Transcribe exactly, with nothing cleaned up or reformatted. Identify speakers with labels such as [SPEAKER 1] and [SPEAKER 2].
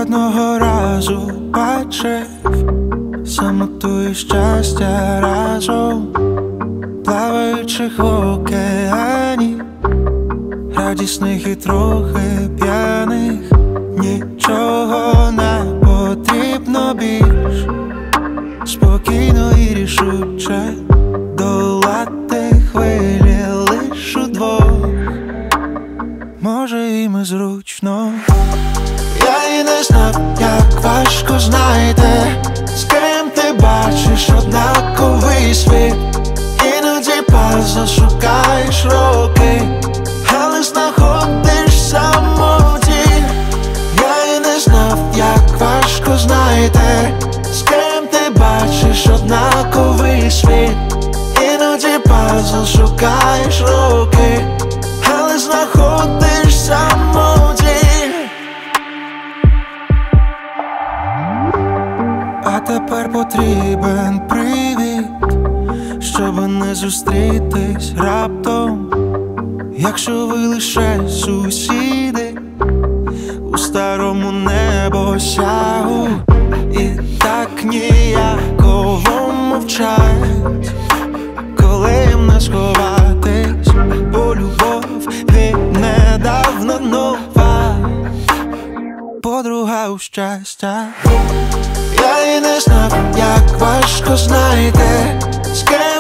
[SPEAKER 1] одного разу бачив самоту і щастя разом, плаваючих в океані, радісних і трохи п'яних. Нічого не потрібно більш, спокійно і рішуче долати хвилі лиш удвох. Може, їм і зручно. Я і не знав, як важко знайти, з ким ти бачиш однаковий світ. Іноді пазл шукаєш роки, але знаходиш самоті. Я і не знав, як важко знайти, з ким ти бачиш однаковий світ. Іноді пазл шукаєш роки, але знаходиш самоті. А тепер потрібен привід, щоб не зустрітись раптом. Якщо ви лише сусіди у старому небосягу, і так ніяково мовчать, коли їм не сховатись, бо любов віднедавна нова подруга у щастя. Я і не знав, як важко знайти, з ким